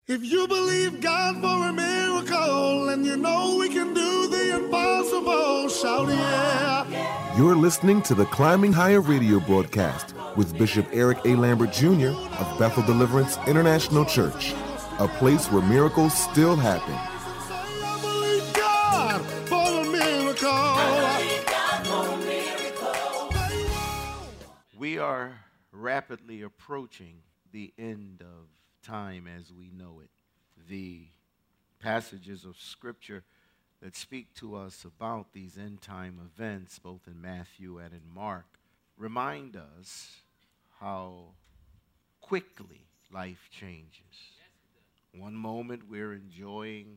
If you believe God for a miracle and you know we can do the impossible, shout yeah. You're listening to the Climbing Higher radio broadcast with Bishop Eric A. Lambert Jr. of Bethel Deliverance International Church, a place where miracles still happen. I believe God for a miracle. We are rapidly approaching the end of time as we know it. The passages of Scripture that speak to us about these end time events, both in Matthew and in Mark, remind us how quickly life changes. One moment we're enjoying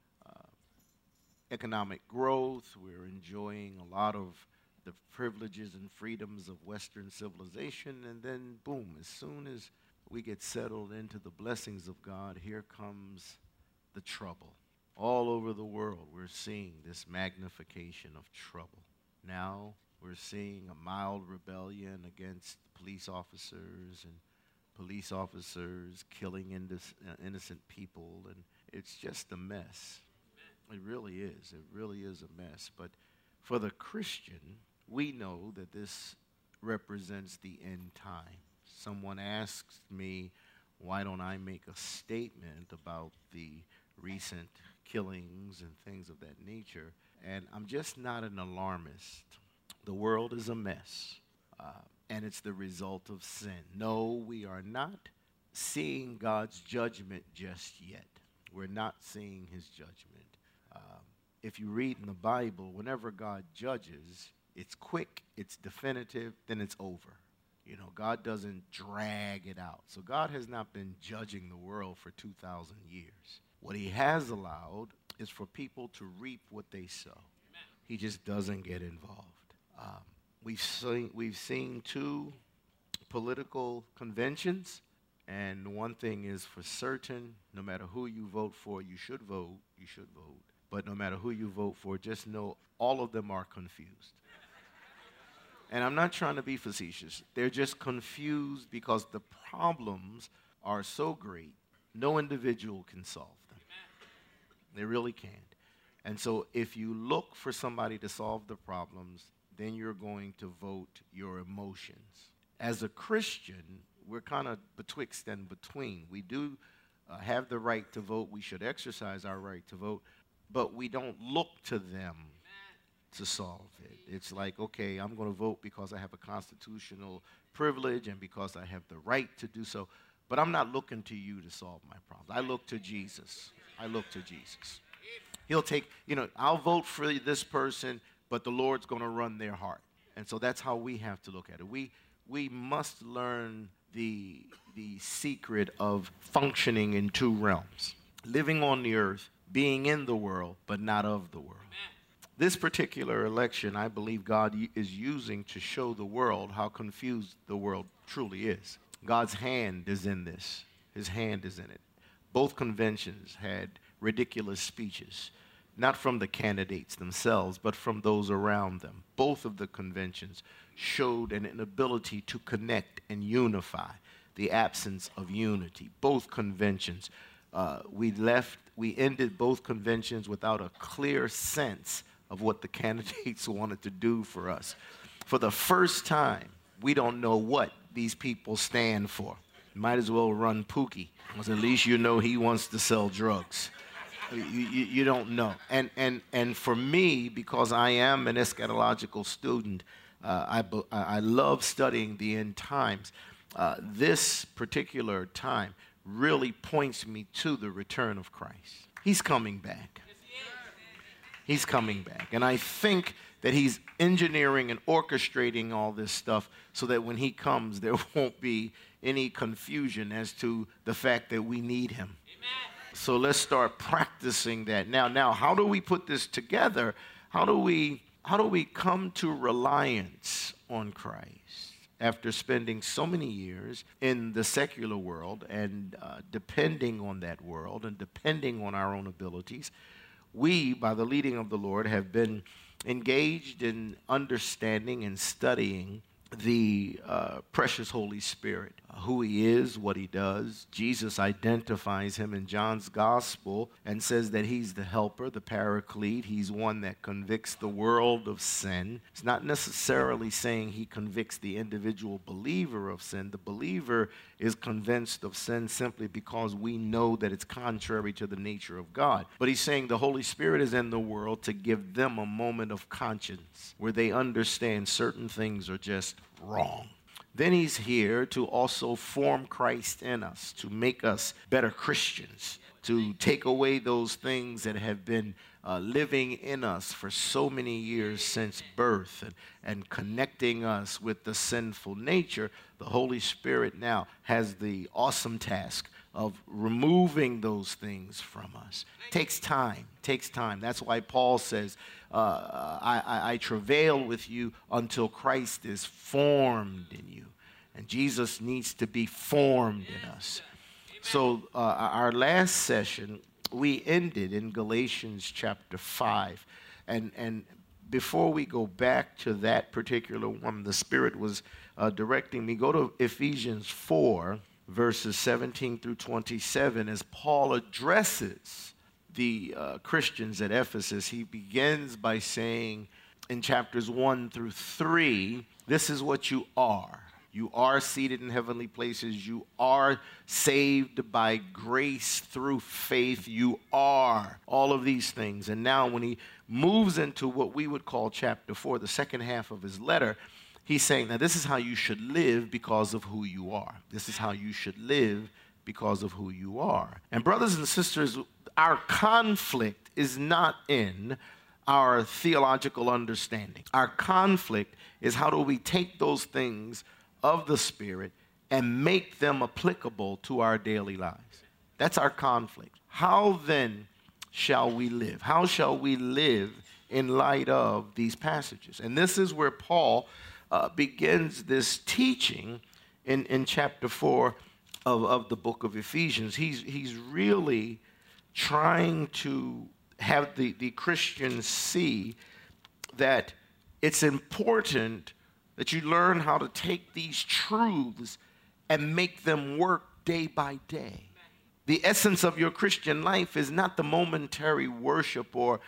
economic growth, we're enjoying a lot of the privileges and freedoms of Western civilization, and then boom, as soon as we get settled into the blessings of God, here comes the trouble. All over the world, we're seeing this magnification of trouble. Now, we're seeing a mild rebellion against police officers and police officers killing innocent people, and it's just a mess. It really is. It really is a mess. But for the Christian, we know that this represents the end time. Someone asks me, why don't I make a statement about the recent killings and things of that nature? And I'm just not an alarmist. The world is a mess, and it's the result of sin. No, we are not seeing God's judgment just yet. We're not seeing his judgment. If you read in the Bible, whenever God judges, it's quick, it's definitive, then it's over. You know, God doesn't drag it out. So God has not been judging the world for 2,000 years. What he has allowed is for people to reap what they sow. Amen. He just doesn't get involved. We've seen two political conventions, and one thing is for certain, no matter who you vote for, you should vote. But no matter who you vote for, just know all of them are confused. And I'm not trying to be facetious. They're just confused because the problems are so great, no individual can solve them. They really can't. And so if you look for somebody to solve the problems, then you're going to vote your emotions. As a Christian, we're kind of betwixt and between. We do have the right to vote. We should exercise our right to vote. But we don't look to them to solve it. It's like, okay, I'm going to vote because I have a constitutional privilege and because I have the right to do so. But I'm not looking to you to solve my problems. I look to Jesus. He'll take, I'll vote for this person, but the Lord's going to run their heart. And so that's how we have to look at it. We must learn the secret of functioning in two realms. Living on the earth, being in the world, but not of the world. This particular election, I believe God is using to show the world how confused the world truly is. God's hand is in this. His hand is in it. Both conventions had ridiculous speeches, not from the candidates themselves, but from those around them. Both of the conventions showed an inability to connect and unify, the absence of unity. Both conventions, we ended both conventions without a clear sense of what the candidates wanted to do for us. For the first time, we don't know what these people stand for. Might as well run Pookie, because at least you know he wants to sell drugs. You don't know. And for me, because I am an eschatological student, I love studying the end times. This particular time really points me to the return of Christ. He's coming back. He's coming back. And I think that he's engineering and orchestrating all this stuff so that when he comes, there won't be any confusion as to the fact that we need him. Amen. So let's start practicing that. Now, how do we put this together? How do we come to reliance on Christ? After spending so many years in the secular world and depending on that world and depending on our own abilities, we, by the leading of the Lord, have been engaged in understanding and studying the precious Holy Spirit. who he is, what he does. Jesus identifies him in John's gospel and says that he's the helper, the paraclete. He's one that convicts the world of sin. It's not necessarily saying he convicts the individual believer of sin. The believer is convinced of sin simply because we know that it's contrary to the nature of God. But he's saying the Holy Spirit is in the world to give them a moment of conscience where they understand certain things are just wrong. Then he's here to also form Christ in us, to make us better Christians, to take away those things that have been living in us for so many years since birth and connecting us with the sinful nature. The Holy Spirit now has the awesome task of removing those things from us. Takes time. That's why Paul says, I travail with you until Christ is formed in you. And Jesus needs to be formed in us. So our last session, we ended in Galatians chapter 5. And before we go back to that particular one, the Spirit was directing me, go to Ephesians 4, verses 17 through 27, as Paul addresses the Christians at Ephesus. He begins by saying in chapters 1 through 3, this is what you are. You are seated in heavenly places. You are saved by grace through faith. You are all of these things. And now when he moves into what we would call chapter 4, the second half of his letter, he's saying, now this is how you should live because of who you are. This is how you should live because of who you are. And brothers and sisters, our conflict is not in our theological understanding. Our conflict is how do we take those things of the Spirit and make them applicable to our daily lives. That's our conflict. How then shall we live? How shall we live in light of these passages? And this is where Paul begins this teaching in chapter 4 of the book of Ephesians. He's really trying to have the Christians see that it's important that you learn how to take these truths and make them work day by day. The essence of your Christian life is not the momentary worship or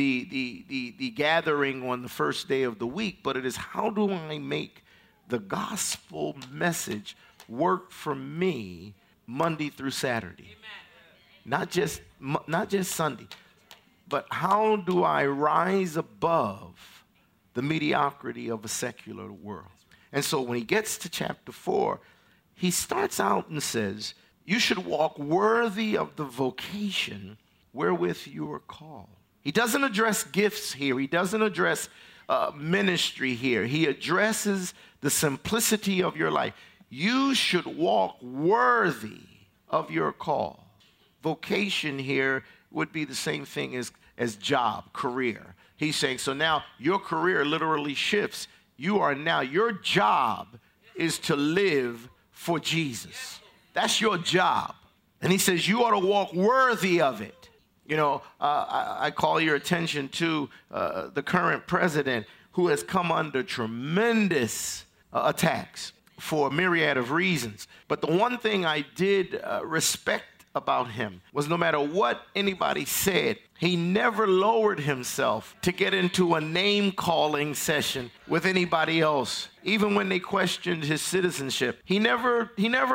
the gathering on the first day of the week, but it is how do I make the gospel message work for me Monday through Saturday? Not just Sunday, but how do I rise above the mediocrity of a secular world? And so when he gets to chapter 4, he starts out and says, you should walk worthy of the vocation wherewith you are called. He doesn't address gifts here. He doesn't address ministry here. He addresses the simplicity of your life. You should walk worthy of your call. Vocation here would be the same thing as job, career. He's saying, so now your career literally shifts. Your job is to live for Jesus. That's your job. And he says you ought to walk worthy of it. You know, I call your attention to the current president who has come under tremendous attacks for a myriad of reasons. But the one thing I did respect about him was no matter what anybody said, he never lowered himself to get into a name-calling session with anybody else. Even when they questioned his citizenship, he never,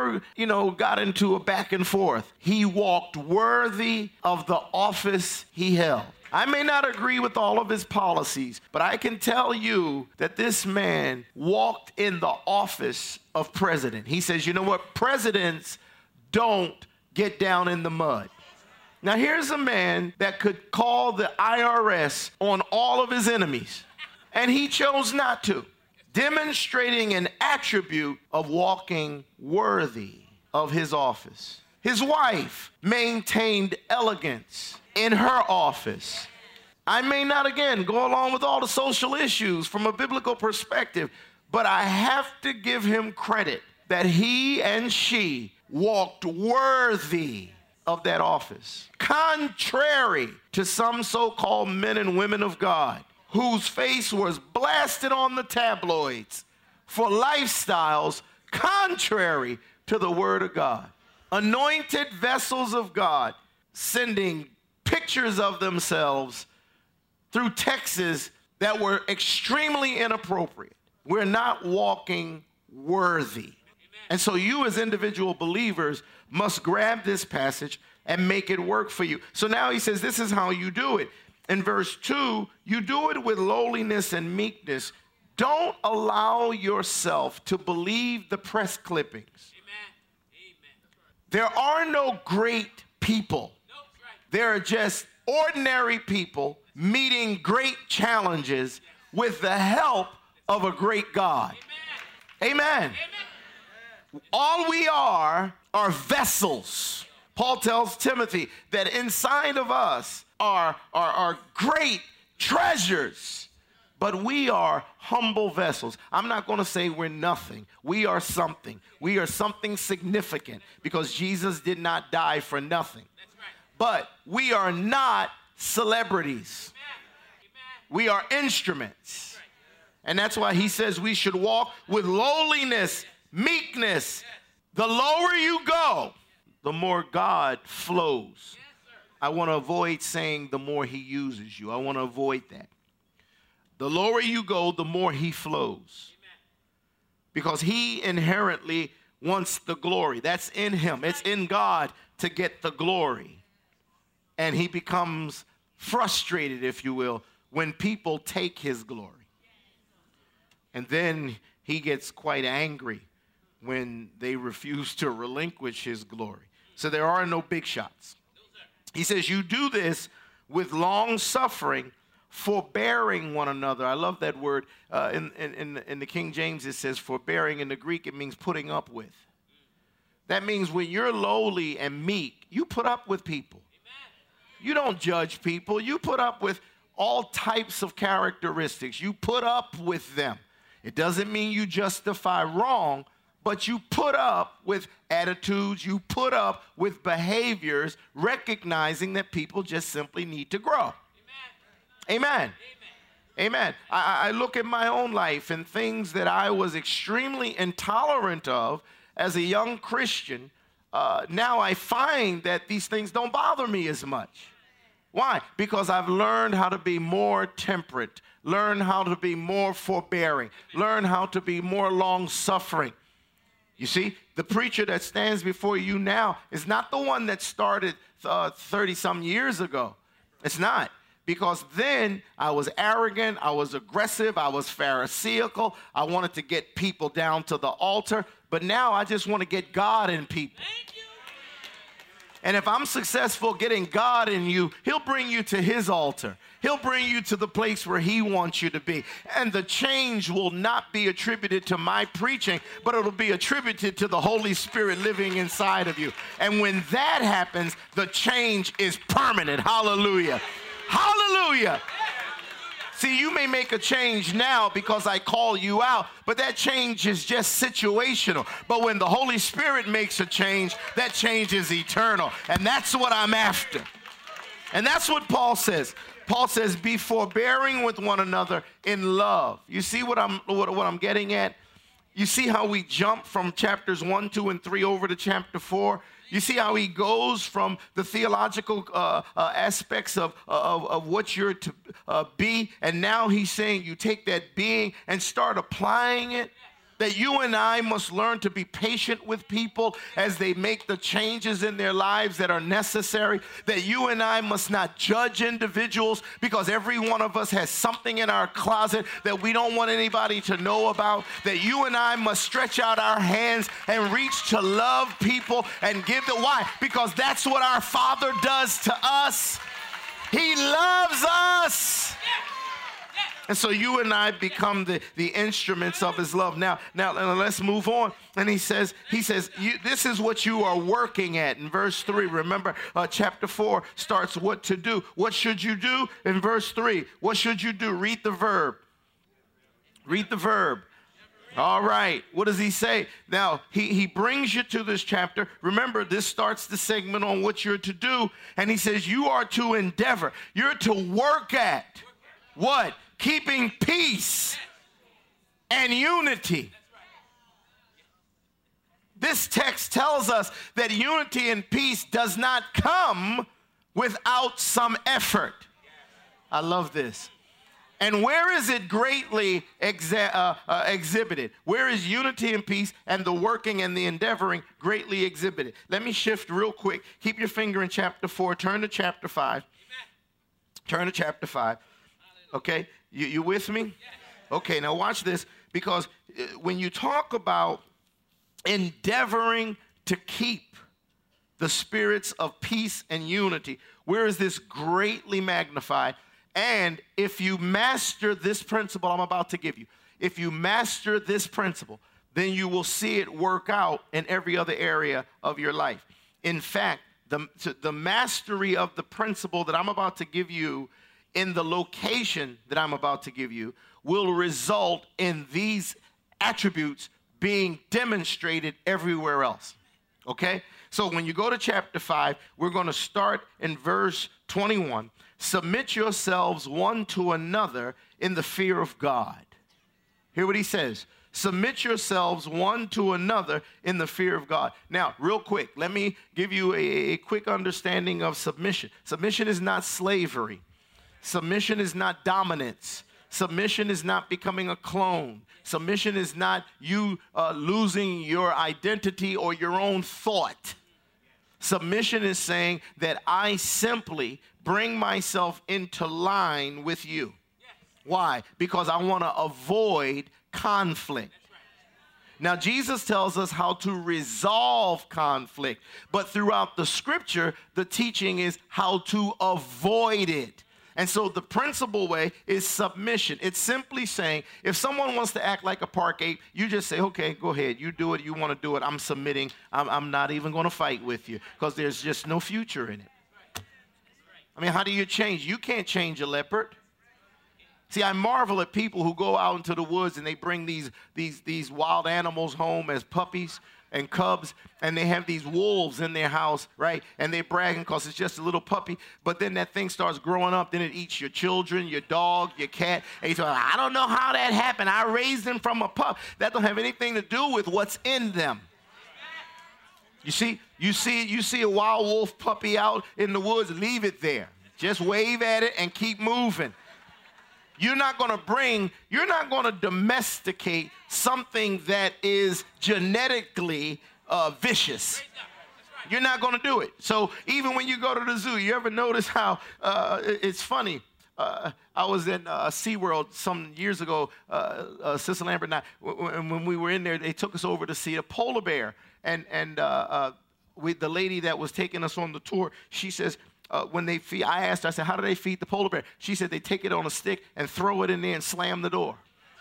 got into a back and forth. He walked worthy of the office he held. I may not agree with all of his policies, but I can tell you that this man walked in the office of president. He says, you know what? Presidents don't get down in the mud. Now, here's a man that could call the IRS on all of his enemies, and he chose not to, demonstrating an attribute of walking worthy of his office. His wife maintained elegance in her office. I may not, again, go along with all the social issues from a biblical perspective, but I have to give him credit that he and she walked worthy of that office. Contrary to some so-called men and women of God whose face was blasted on the tabloids for lifestyles contrary to the word of God. Anointed vessels of God sending pictures of themselves through texts that were extremely inappropriate. We're not walking worthy. And so you as individual believers must grab this passage and make it work for you. So now he says, this is how you do it. In verse 2, you do it with lowliness and meekness. Don't allow yourself to believe the press clippings. There are no great people. There are just ordinary people meeting great challenges with the help of a great God. Amen. All we are vessels. Paul tells Timothy that inside of us are great treasures, but we are humble vessels. I'm not going to say we're nothing. We are something. We are something significant because Jesus did not die for nothing. But we are not celebrities. We are instruments. And that's why he says we should walk with lowliness, meekness. The lower you go, the more God flows. I want to avoid saying the more he uses you. I want to avoid that. The lower you go, the more he flows. Because he inherently wants the glory. That's in him. It's in God to get the glory. And he becomes frustrated, if you will, when people take his glory. And then he gets quite angry when they refuse to relinquish his glory. So there are no big shots. He says, you do this with long suffering, forbearing one another. I love that word. In the King James, it says forbearing. In the Greek, it means putting up with. That means when you're lowly and meek, you put up with people. You don't judge people. You put up with all types of characteristics. You put up with them. It doesn't mean you justify wrong, but you put up with attitudes. You put up with behaviors, recognizing that people just simply need to grow. Amen. Amen. I look at my own life and things that I was extremely intolerant of as a young Christian. Now I find that these things don't bother me as much. Why? Because I've learned how to be more temperate, learn how to be more forbearing, learn how to be more long-suffering. You see, the preacher that stands before you now is not the one that started 30-some years ago. It's not. Because then I was arrogant, I was aggressive, I was pharisaical, I wanted to get people down to the altar, but now I just want to get God in people. Thank you. And if I'm successful getting God in you, he'll bring you to his altar. He'll bring you to the place where he wants you to be. And the change will not be attributed to my preaching, but it'll be attributed to the Holy Spirit living inside of you. And when that happens, the change is permanent. Hallelujah. Hallelujah. See, you may make a change now because I call you out, but that change is just situational. But when the Holy Spirit makes a change, that change is eternal. And that's what I'm after. And that's what Paul says. Paul says, be forbearing with one another in love. You see what I'm getting at? You see how we jump from chapters 1, 2, and 3 over to chapter 4? You see how he goes from the theological aspects of what you're to be, and now he's saying you take that being and start applying it. That you and I must learn to be patient with people as they make the changes in their lives that are necessary. That you and I must not judge individuals because every one of us has something in our closet that we don't want anybody to know about. That you and I must stretch out our hands and reach to love people and give them. Why? Because that's what our Father does to us. He loves us. And so you and I become the instruments of his love. Now let's move on. And he says, this is what you are working at. In verse 3, remember, chapter 4 starts what to do. What should you do? In verse 3, what should you do? Read the verb. Read the verb. All right. What does he say? Now, he brings you to this chapter. Remember, this starts the segment on what you're to do. And he says, you are to endeavor. You're to work at what? Keeping peace and unity. This text tells us that unity and peace does not come without some effort. I love this. And where is it greatly exhibited? Where is unity and peace and the working and the endeavoring greatly exhibited? Let me shift real quick. Keep your finger in chapter 4. Turn to chapter 5. Turn to chapter 5. Okay? You with me? Okay, now watch this. Because when you talk about endeavoring to keep the spirits of peace and unity, where is this greatly magnified? And if you master this principle I'm about to give you, if you master this principle, then you will see it work out in every other area of your life. In fact, the mastery of the principle that I'm about to give you in the location that I'm about to give you will result in these attributes being demonstrated everywhere else. Okay? So when you go to chapter 5, we're going to start in verse 21. Submit yourselves one to another in the fear of God. Hear what he says. Submit yourselves one to another in the fear of God. Now, real quick, let me give you a quick understanding of submission. Submission is not slavery. Submission is not dominance. Submission is not becoming a clone. Submission is not you losing your identity or your own thought. Submission is saying that I simply bring myself into line with you. Why? Because I want to avoid conflict. Now, Jesus tells us how to resolve conflict, but throughout the scripture, the teaching is how to avoid it. And so the principal way is submission. It's simply saying, if someone wants to act like a park ape, you just say, okay, go ahead. You do it. You want to do it. I'm submitting. I'm not even going to fight with you because there's just no future in it. I mean, how do you change? You can't change a leopard. See, I marvel at people who go out into the woods and they bring these wild animals home as puppies and cubs, and they have these wolves in their house, right? And they're bragging because it's just a little puppy, but then that thing starts growing up, then it eats your children, your dog, your cat, and you say, I don't know how that happened. I raised them from a pup. That don't have anything to do with what's in them. You see a wild wolf puppy out in the woods, leave it there. Just wave at it and keep moving. You're not going to domesticate something that is genetically vicious. You're not going to do it. So even when you go to the zoo, you ever notice how it's funny? I was in SeaWorld some years ago, Sister Lambert and I, when we were in there, they took us over to see a polar bear. And the lady that was taking us on the tour, she says, when they feed, I asked her, I said, how do they feed the polar bear? She said they take it on a stick and throw it in there and slam the door.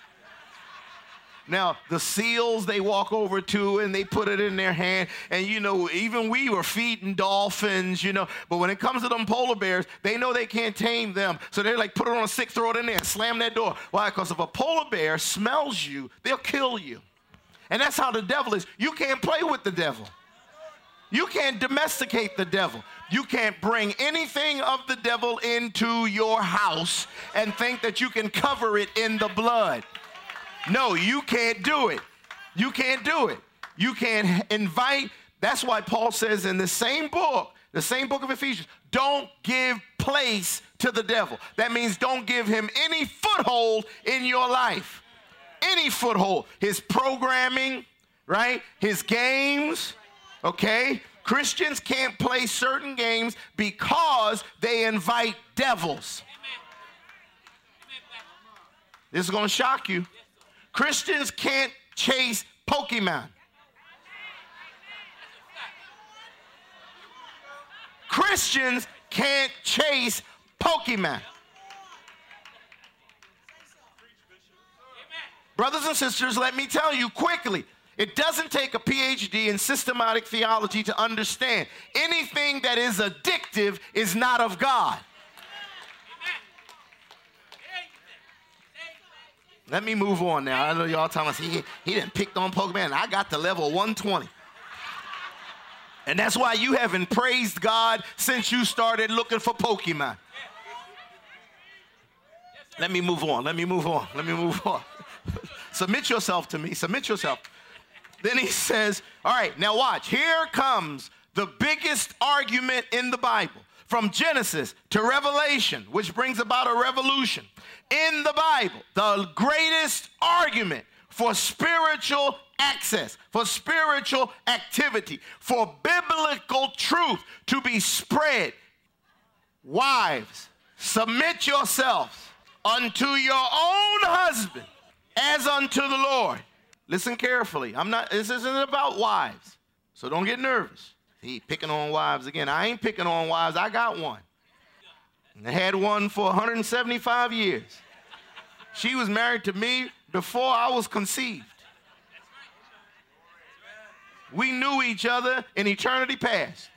Now, the seals they walk over to and they put it in their hand. And, even we were feeding dolphins, But when it comes to them polar bears, they know they can't tame them. So they're like, put it on a stick, throw it in there, and slam that door. Why? Because if a polar bear smells you, they'll kill you. And that's how the devil is. You can't play with the devil. You can't domesticate the devil. You can't bring anything of the devil into your house and think that you can cover it in the blood. No, you can't do it. You can't do it. You can't invite. That's why Paul says in the same book of Ephesians, don't give place to the devil. That means don't give him any foothold in your life. Any foothold. His programming, right? His games. Okay? Christians can't play certain games because they invite devils. This is going to shock you. Christians can't chase Pokemon. Christians can't chase Pokemon. Brothers and sisters, let me tell you quickly. It doesn't take a PhD in systematic theology to understand anything that is addictive is not of God. Let me move on now. I know y'all telling us he didn't pick on Pokemon. I got to level 120. And that's why you haven't praised God since you started looking for Pokemon. Let me move on. Submit yourself to me. Submit yourself. Then he says, all right, now watch. Here comes the biggest argument in the Bible. From Genesis to Revelation, which brings about a revolution. In the Bible, the greatest argument for spiritual access, for spiritual activity, for biblical truth to be spread. Wives, submit yourselves unto your own husband as unto the Lord. Listen carefully. This isn't about wives, so don't get nervous. He picking on wives again. I ain't picking on wives. I got one. And I had one for 175 years. She was married to me before I was conceived. We knew each other in eternity past.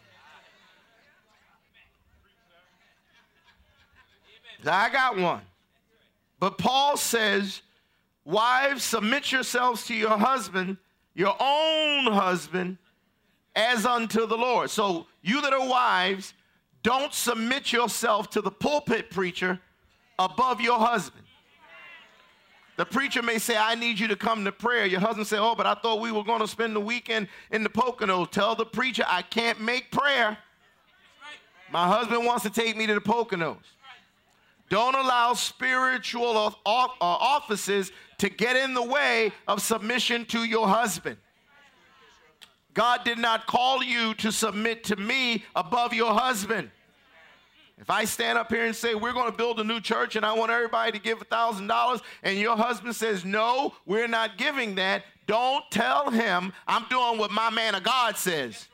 I got one. But Paul says, wives, submit yourselves to your husband, your own husband, as unto the Lord. So you that are wives, don't submit yourself to the pulpit preacher above your husband. The preacher may say, I need you to come to prayer. Your husband say, oh, but I thought we were going to spend the weekend in the Poconos. Tell the preacher, I can't make prayer. My husband wants to take me to the Poconos. Don't allow spiritual offices to get in the way of submission to your husband. God did not call you to submit to me above your husband. If I stand up here and say, we're going to build a new church and I want everybody to give $1,000, and your husband says, no, we're not giving that, don't tell him I'm doing what my man of God says.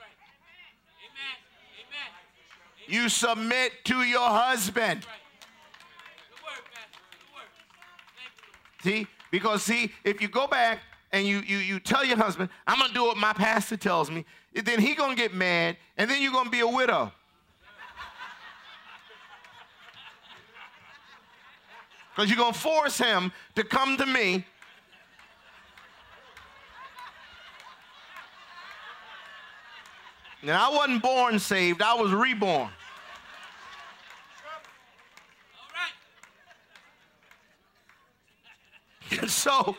You submit to your husband. See, because if you go back and you tell your husband, I'm going to do what my pastor tells me, then he's going to get mad, and then you're going to be a widow. Because you're going to force him to come to me. And I wasn't born saved, I was reborn. So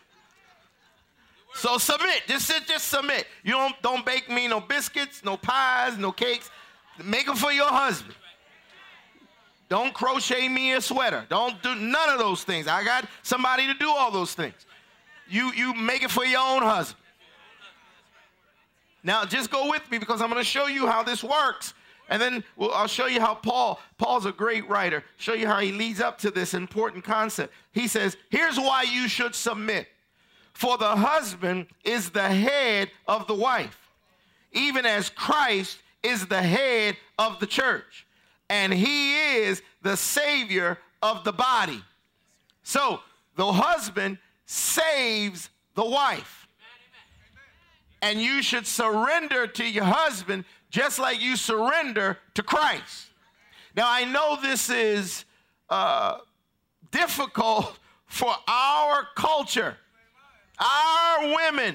submit. Just submit. You don't bake me no biscuits, no pies, no cakes. Make them for your husband. Don't crochet me a sweater. Don't do none of those things. I got somebody to do all those things. You make it for your own husband. Now just go with me because I'm going to show you how this works. And then I'll show you how Paul's a great writer, show you how he leads up to this important concept. He says, here's why you should submit. For the husband is the head of the wife, even as Christ is the head of the church, and he is the Savior of the body. So the husband saves the wife. And you should surrender to your husband just like you surrender to Christ. Now, I know this is difficult for our culture. Our women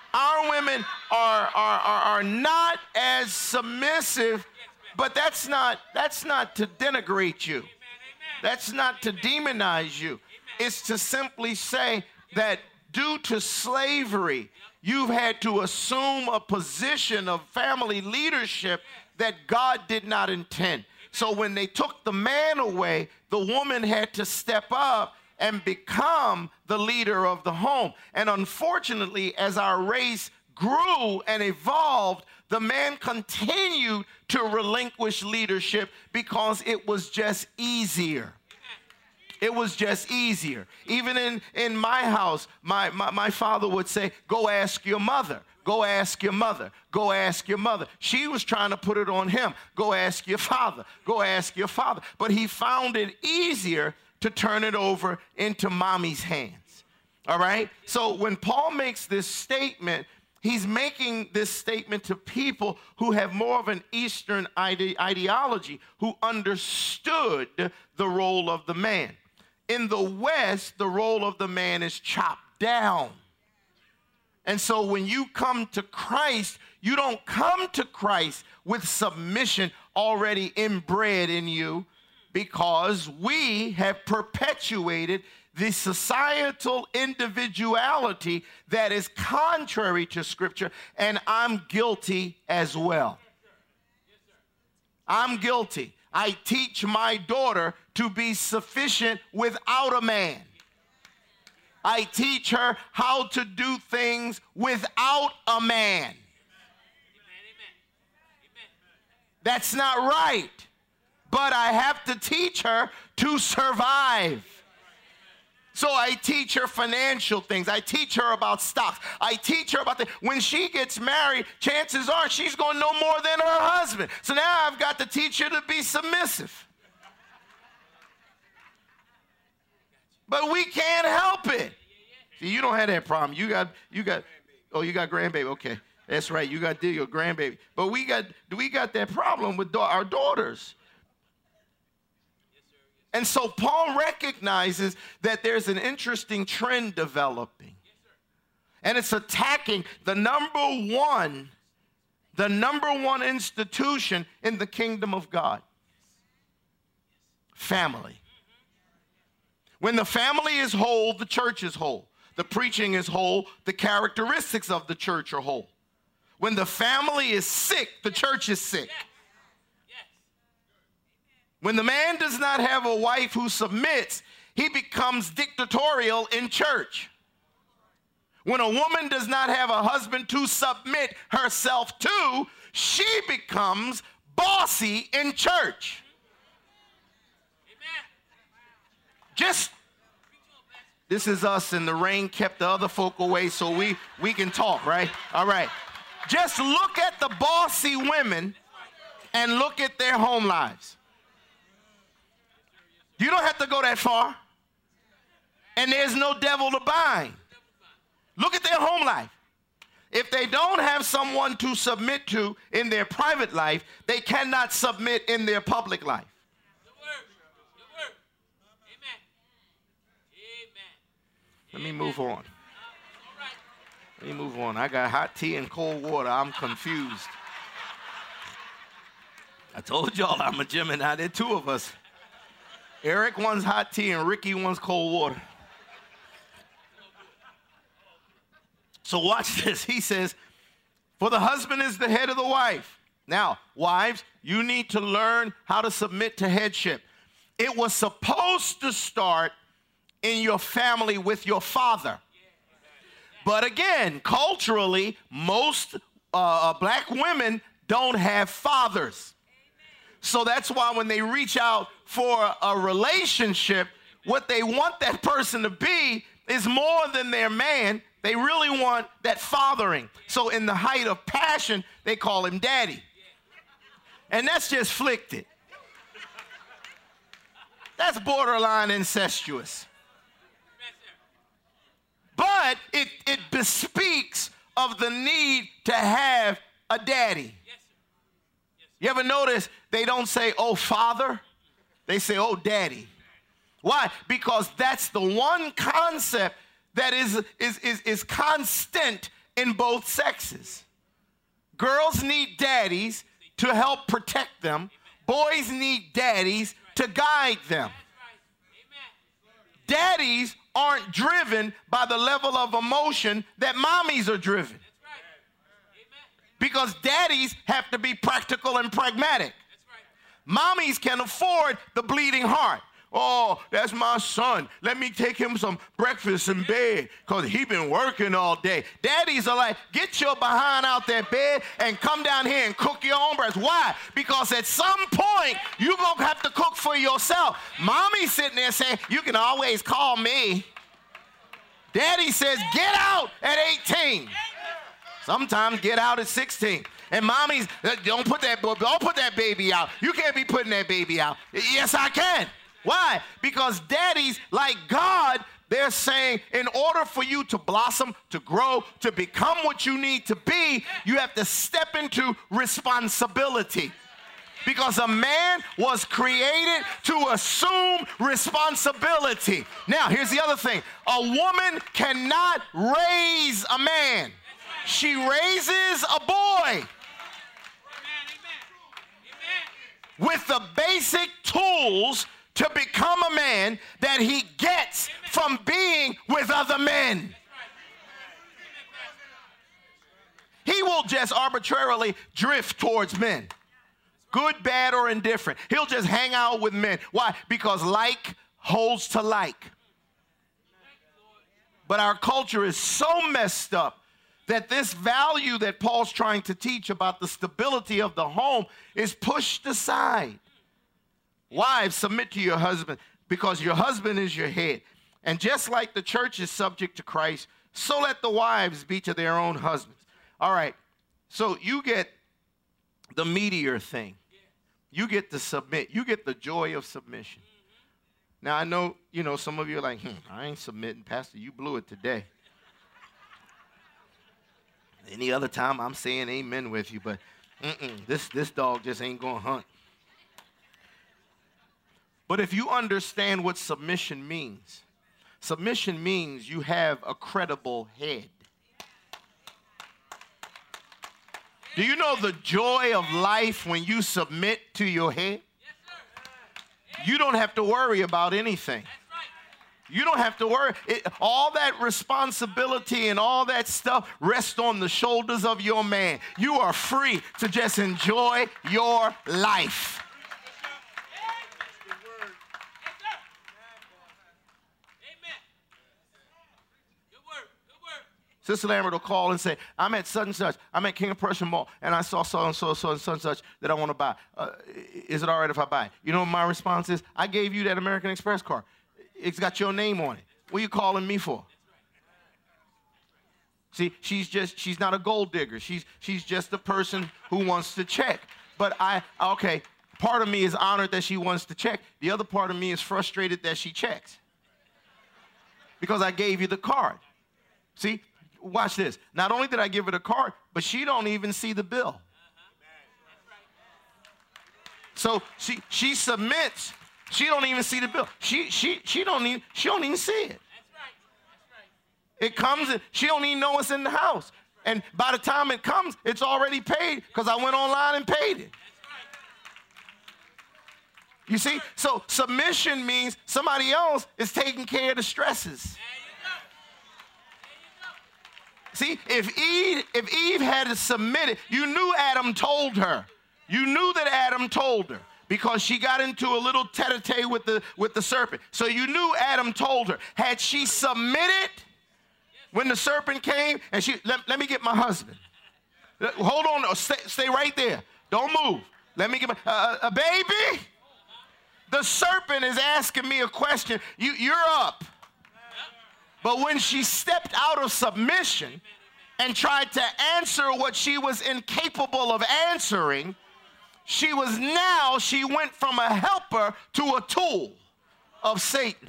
are not as submissive, but that's not to denigrate you. That's not to demonize you. It's to simply say that due to slavery, you've had to assume a position of family leadership that God did not intend. So when they took the man away, the woman had to step up and become the leader of the home. And unfortunately, as our race grew and evolved, the man continued to relinquish leadership because it was just easier. It was just easier. Even in my house, my father would say, go ask your mother. Go ask your mother. Go ask your mother. She was trying to put it on him. Go ask your father. Go ask your father. But he found it easier to turn it over into mommy's hands. All right? So when Paul makes this statement, he's making this statement to people who have more of an Eastern ideology, who understood the role of the man. In the West, the role of the man is chopped down. And so when you come to Christ, you don't come to Christ with submission already inbred in you, because we have perpetuated the societal individuality that is contrary to Scripture, and I'm guilty as well. I'm guilty. I teach my daughter to be sufficient without a man. I teach her how to do things without a man. That's not right. But I have to teach her to survive. So I teach her financial things. I teach her about stocks. I teach her about when she gets married, chances are she's going to know more than her husband. So now I've got to teach her to be submissive. But we can't help it. See, you don't have that problem. You got grandbaby. Okay, that's right. You got your grandbaby. But we got that problem with our daughters. And so Paul recognizes that there's an interesting trend developing. And it's attacking the number one institution in the kingdom of God. Family. When the family is whole, the church is whole. The preaching is whole. The characteristics of the church are whole. When the family is sick, the church is sick. When the man does not have a wife who submits, he becomes dictatorial in church. When a woman does not have a husband to submit herself to, she becomes bossy in church. This is us, and the rain kept the other folk away so we can talk, right? All right. Just look at the bossy women and look at their home lives. You don't have to go that far. And there's no devil to bind. Look at their home life. If they don't have someone to submit to in their private life, they cannot submit in their public life. Let me move on. I got hot tea and cold water. I'm confused. I told y'all I'm a Gemini. There are two of us. Eric wants hot tea and Ricky wants cold water. So watch this. He says, for the husband is the head of the wife. Now, wives, you need to learn how to submit to headship. It was supposed to start in your family with your father. But again, culturally, most black women don't have fathers. So that's why when they reach out for a relationship, what they want that person to be is more than their man. They really want that fathering. So in the height of passion, they call him daddy. And that's just flicked. That's borderline incestuous. But it bespeaks of the need to have a daddy. You ever notice they don't say, oh, father? They say, oh, daddy. Why? Because that's the one concept that is constant in both sexes. Girls need daddies to help protect them. Boys need daddies to guide them. Daddies aren't driven by the level of emotion that mommies are driven. Because daddies have to be practical and pragmatic. Mommies can afford the bleeding heart. Oh, that's my son. Let me take him some breakfast in bed because he been working all day. Daddies are like, get your behind out that bed and come down here and cook your own breakfast. Why? Because at some point, you're going to have to cook for yourself. Mommy's sitting there saying, you can always call me. Daddy says, get out at 18. Sometimes get out at 16. And mommies, don't put that baby out. You can't be putting that baby out. Yes, I can. Why? Because daddies, like God, they're saying in order for you to blossom, to grow, to become what you need to be, you have to step into responsibility. Because a man was created to assume responsibility. Now, here's the other thing. A woman cannot raise a man. She raises a boy with the basic tools to become a man that he gets from being with other men. He will just arbitrarily drift towards men. Good, bad, or indifferent. He'll just hang out with men. Why? Because like holds to like. But our culture is so messed up that this value that Paul's trying to teach about the stability of the home is pushed aside. Wives, submit to your husband because your husband is your head. And just like the church is subject to Christ, so let the wives be to their own husbands. All right, so you get the meteor thing. You get to submit. You get the joy of submission. Now, I know, some of you are like, I ain't submitting, Pastor. You blew it today. Any other time, I'm saying amen with you, but this dog just ain't going to hunt. But if you understand what submission means you have a credible head. Do you know the joy of life when you submit to your head? You don't have to worry about anything. You don't have to worry. All that responsibility and all that stuff rests on the shoulders of your man. You are free to just enjoy your life. Sister Lambert will call and say, I'm at such and such. I'm at King of Prussia Mall, and I saw so and so and such that I want to buy. Is it all right if I buy it? You know what my response is? I gave you that American Express card. It's got your name on it. What are you calling me for? See, she's not a gold digger. She's just a person who wants to check. But part of me is honored that she wants to check. The other part of me is frustrated that she checks. Because I gave you the card. See? Watch this. Not only did I give her the card, but she don't even see the bill. So she submits. She don't even see the bill. She don't even see it. It comes and she don't even know it's in the house. And by the time it comes, it's already paid because I went online and paid it. You see? So submission means somebody else is taking care of the stresses. See, if Eve had submitted, you knew Adam told her. You knew that Adam told her because she got into a little tete-a-tete with the serpent. So you knew Adam told her. Had she submitted when the serpent came and let me get my husband. Hold on, stay right there. Don't move. Let me get my baby. The serpent is asking me a question. You're up. But when she stepped out of submission and tried to answer what she was incapable of answering, she went from a helper to a tool of Satan.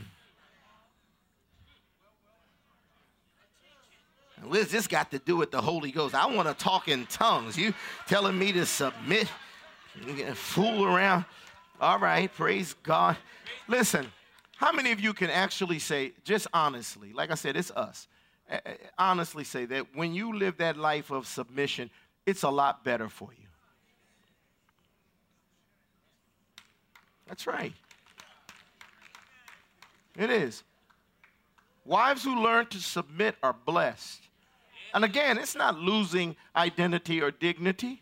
What's this got to do with the Holy Ghost? I want to talk in tongues. You telling me to submit? You gonna fool around? All right, praise God. Listen. How many of you can actually say, just honestly, like I said, it's us, honestly say that when you live that life of submission, it's a lot better for you? That's right. It is. Wives who learn to submit are blessed. And again, it's not losing identity or dignity.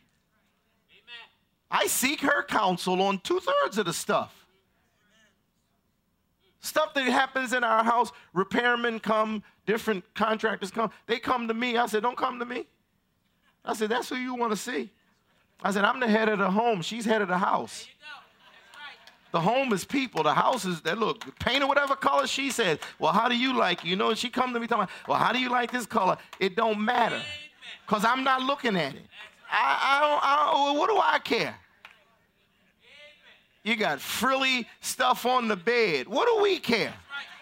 I seek her counsel on 2/3 of the stuff. Stuff that happens in our house, repairmen come, different contractors come. They come to me. I said, don't come to me. I said, that's who you want to see. I said, I'm the head of the home. She's head of the house. The home is people. The house is, look, paint it whatever color she says. Well, how do you like it? You know, she come to me talking about, well, how do you like this color? It don't matter because I'm not looking at it. What do I care? You got frilly stuff on the bed. What do we care?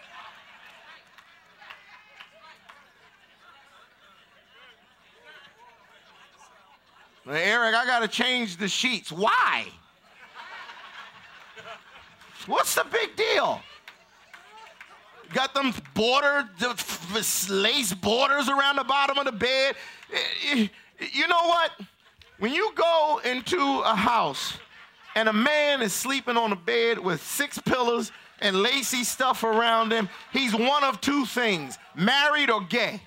Well, Eric, I got to change the sheets. Why? What's the big deal? Got them lace borders around the bottom of the bed. You know what? When you go into a house and a man is sleeping on a bed with 6 pillows and lacy stuff around him, he's one of 2 things, married or gay.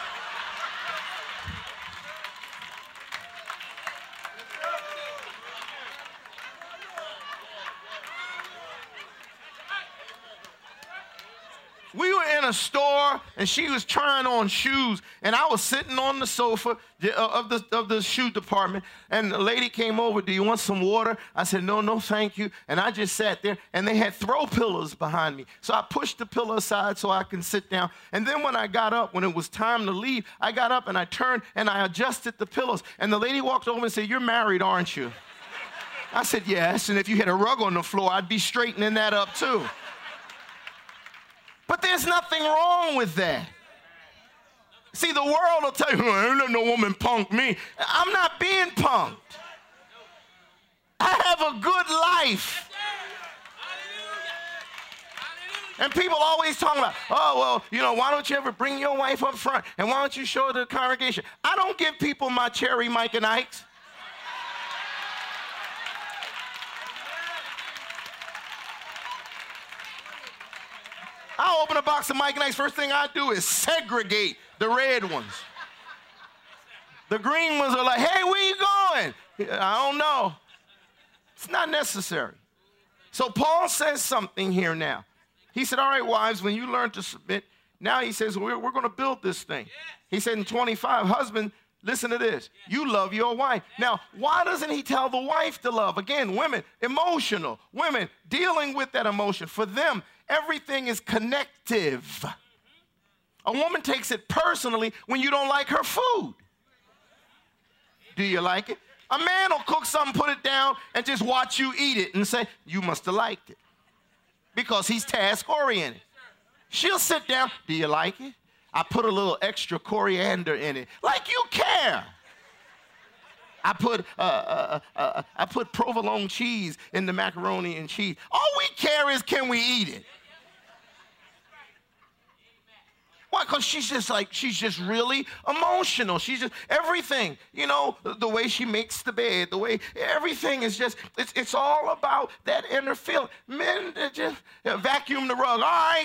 We were in a store, and she was trying on shoes, and I was sitting on the sofa of the shoe department, and the lady came over, do you want some water? I said, no, thank you, and I just sat there, and they had throw pillows behind me, so I pushed the pillow aside so I can sit down, and then when I got up, when it was time to leave, I got up, and I turned, and I adjusted the pillows, and the lady walked over and said, you're married, aren't you? I said, yes, and if you had a rug on the floor, I'd be straightening that up, too. But there's nothing wrong with that. See, the world will tell you, I ain't let no woman punk me. I'm not being punked. I have a good life. And people always talk about, oh, well, you know, why don't you ever bring your wife up front? And why don't you show her to the congregation? I don't give people my cherry Mike and Ike's. I'll open a box of Mike and Ike's. First thing I do is segregate the red ones. The green ones are like, hey, where you going? I don't know. It's not necessary. So Paul says something here now. He said, all right, wives, when you learn to submit, now he says, we're going to build this thing. He said in 25, husband, listen to this. You love your wife. Now, why doesn't he tell the wife to love? Again, women, emotional. Women, dealing with that emotion. For them, everything is connective. A woman takes it personally when you don't like her food. Do you like it? A man will cook something, put it down, and just watch you eat it and say, you must have liked it. Because he's task-oriented. She'll sit down, do you like it? I put a little extra coriander in it. Like you care. I put provolone cheese in the macaroni and cheese. All we care is, can we eat it? Why? Because she's just really emotional. She's just, everything, you know, the way she makes the bed, the way, everything is just, it's all about that inner feeling. Men just vacuum the rug. All right.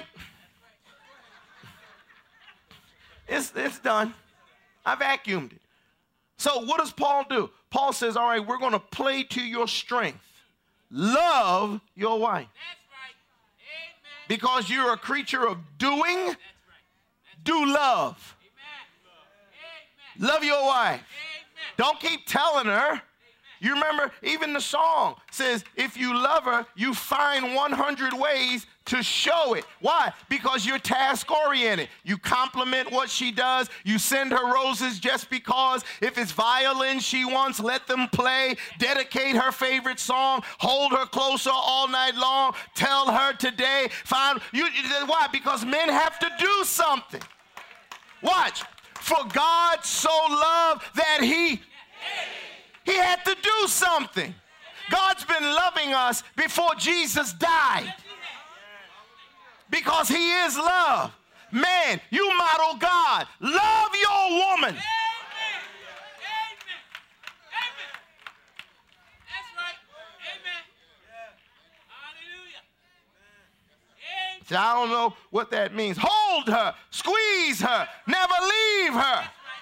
It's done. I vacuumed it. So what does Paul do? Paul says, all right, we're going to play to your strength. Love your wife. That's right. Amen. Because you're a creature of doing. That's right. Do love. Amen. Love your wife. Amen. Don't keep telling her. Amen. You remember, even the song says, if you love her, you find 100 ways to show it. Why? Because you're task-oriented. You compliment what she does. You send her roses just because. If it's violin she wants, let them play. Dedicate her favorite song. Hold her closer all night long. Tell her today. Why? Because men have to do something. Watch. For God so loved that he had to do something. God's been loving us before Jesus died. Because he is love. Man, you model God. Love your woman. Amen. Amen. Amen. That's right. Amen. Hallelujah. So I don't know what that means. Hold her. Squeeze her. Never leave her.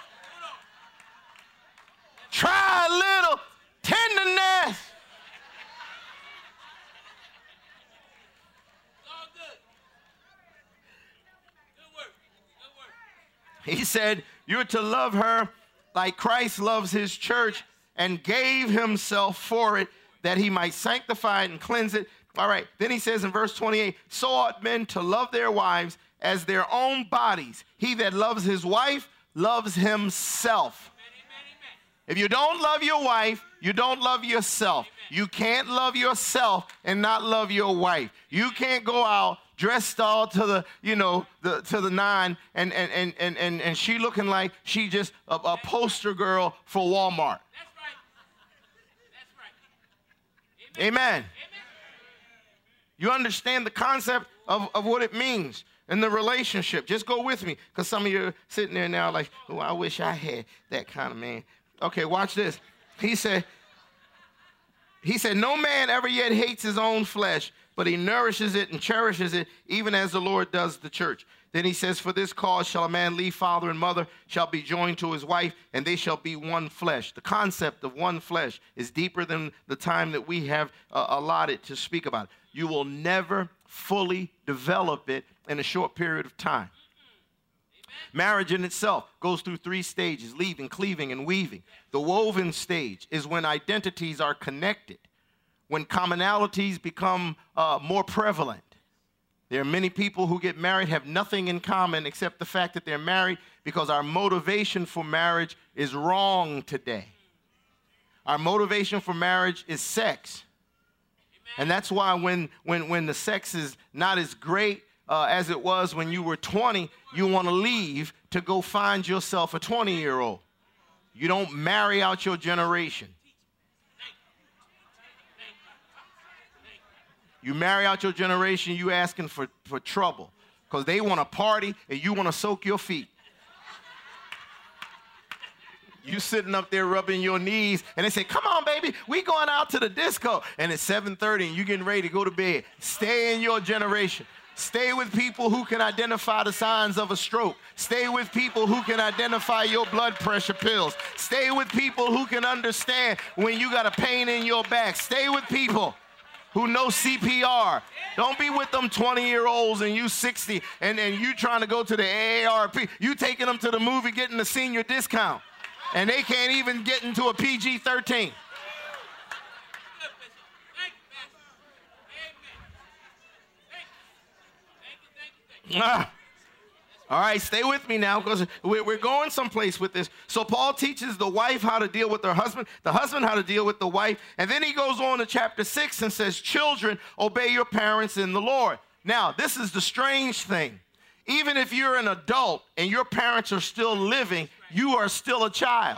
Try a little tenderness. He said, you're to love her like Christ loves his church and gave himself for it, that he might sanctify it and cleanse it. All right. Then he says in verse 28, so ought men to love their wives as their own bodies. He that loves his wife loves himself. If you don't love your wife, you don't love yourself. You can't love yourself and not love your wife. You can't go out dressed all to the, you know, to the nine, and she looking like she just a poster girl for Walmart. That's right. That's right. Amen. Amen. Amen. You understand the concept of what it means in the relationship. Just go with me, because some of you are sitting there now like, oh, I wish I had that kind of man. Okay, watch this. He said, He said, no man ever yet hates his own flesh, but he nourishes it and cherishes it, even as the Lord does the church. Then he says, for this cause shall a man leave father and mother, shall be joined to his wife, and they shall be one flesh. The concept of one flesh is deeper than the time that we have allotted to speak about it. You will never fully develop it in a short period of time. Marriage in itself goes through 3 stages: leaving, cleaving, and weaving. The woven stage is when identities are connected, when commonalities become more prevalent. There are many people who get married, have nothing in common except the fact that they're married, because our motivation for marriage is wrong today. Our motivation for marriage is sex. And that's why when the sex is not as great as it was when you were 20, you want to leave to go find yourself a 20-year-old. You don't marry out your generation. You marry out your generation, you asking for trouble, because they want to party and you want to soak your feet. You sitting up there rubbing your knees, and they say, come on, baby, we going out to the disco. And it's 7:30, and you getting ready to go to bed. Stay in your generation. Stay with people who can identify the signs of a stroke. Stay with people who can identify your blood pressure pills. Stay with people who can understand when you got a pain in your back. Stay with people who know CPR. Don't be with them 20-year-olds and you 60, and you trying to go to the AARP. You taking them to the movie, getting the senior discount. And they can't even get into a PG-13. All right, stay with me now, because we're going someplace with this. So Paul teaches the wife how to deal with her husband, the husband how to deal with the wife. And then he goes on to chapter 6 and says, children, obey your parents in the Lord. Now, this is the strange thing. Even if you're an adult and your parents are still living, you are still a child.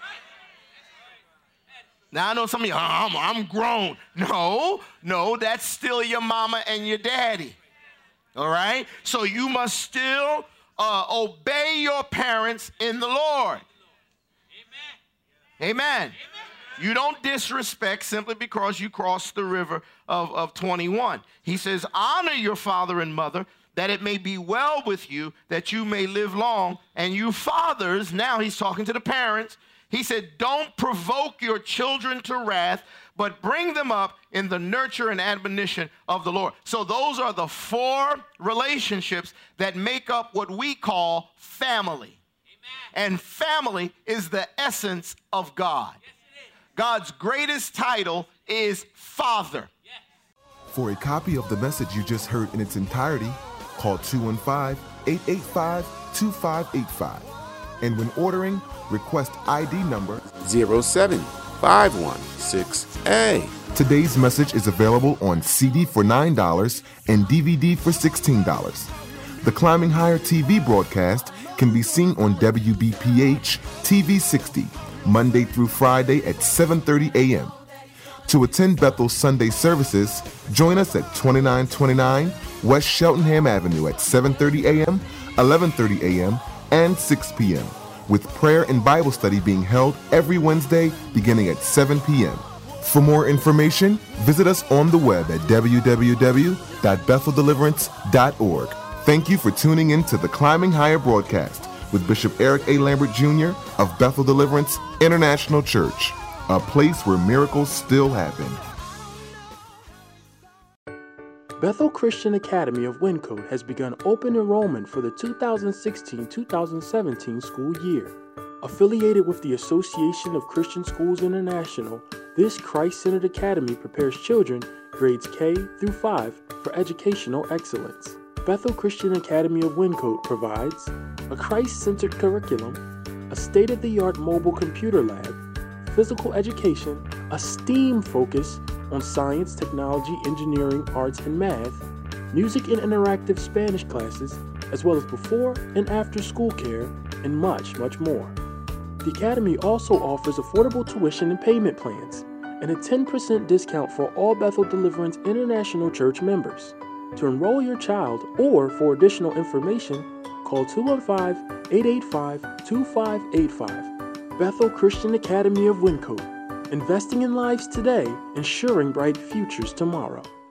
Now, I know some of you, I'm grown. No, that's still your mama and your daddy. All right? So you must still obey your parents in the Lord. Amen. Amen. You don't disrespect simply because you crossed the river of 21. He says, honor your father and mother, that it may be well with you, that you may live long. And you fathers, now he's talking to the parents, he said, don't provoke your children to wrath, but bring them up in the nurture and admonition of the Lord. So those are the 4 relationships that make up what we call family. Amen. And family is the essence of God. Yes, God's greatest title is Father. Yes. For a copy of the message you just heard in its entirety, call 215-885-2585. And when ordering, request ID number 07516A. Today's message is available on CD for $9 and DVD for $16. The Climbing Higher TV broadcast can be seen on WBPH TV 60, Monday through Friday at 7:30 a.m. To attend Bethel's Sunday services, join us at 2929 West Cheltenham Avenue at 7:30 a.m., 11:30 a.m., and 6 p.m., with prayer and Bible study being held every Wednesday beginning at 7 p.m. For more information, visit us on the web at www.betheldeliverance.org. Thank you for tuning in to the Climbing Higher broadcast with Bishop Eric A. Lambert Jr. of Bethel Deliverance International Church, a place where miracles still happen. Bethel Christian Academy of Wyncote has begun open enrollment for the 2016-2017 school year. Affiliated with the Association of Christian Schools International, this Christ-centered academy prepares children grades K through 5 for educational excellence. Bethel Christian Academy of Wyncote provides a Christ-centered curriculum, a state-of-the-art mobile computer lab, physical education, a STEAM focus on science, technology, engineering, arts, and math, music and interactive Spanish classes, as well as before and after school care, and much, much more. The Academy also offers affordable tuition and payment plans, and a 10% discount for all Bethel Deliverance International Church members. To enroll your child or for additional information, call 215-885-2585. Bethel Christian Academy of Wyncote, investing in lives today, ensuring bright futures tomorrow.